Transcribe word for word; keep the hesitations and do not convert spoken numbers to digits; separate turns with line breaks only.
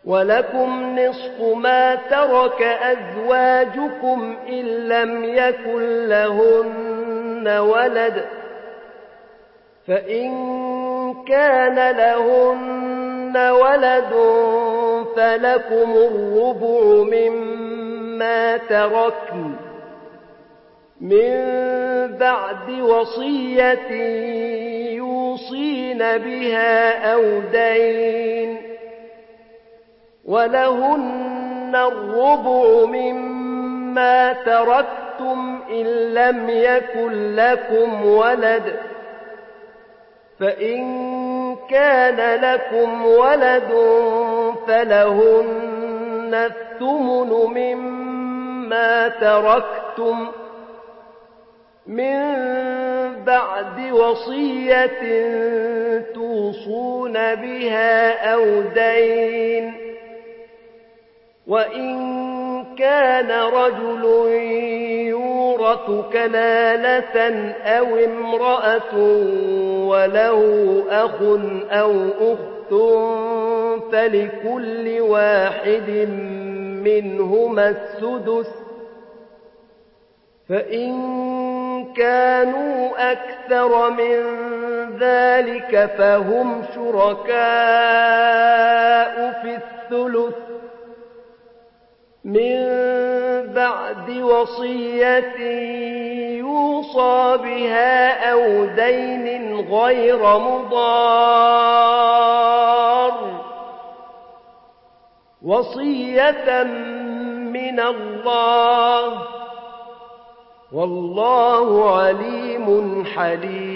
ولكم نصف ما ترك أزواجكم إن لم يكن لهن ولد، فإن كان لهن ولد فلكم الربع مما تركن من بعد وصية يوصين بها أو دين، ولهن الربع مما تركتم إن لم يكن لكم ولد، فإن كان لكم ولد فلهن الثمن مما تركتم من بعد وصية توصون بها أو دين، وإن كان رجل يورث كلالة أو امرأة وله أخ أو أخت فلكل واحد منهما السدس، فإن كانوا أكثر من ذلك فهم شركاء في الثلث من بعد وصية يوصى بها أو دين غير مضار، وصية من الله، والله عليم حليم.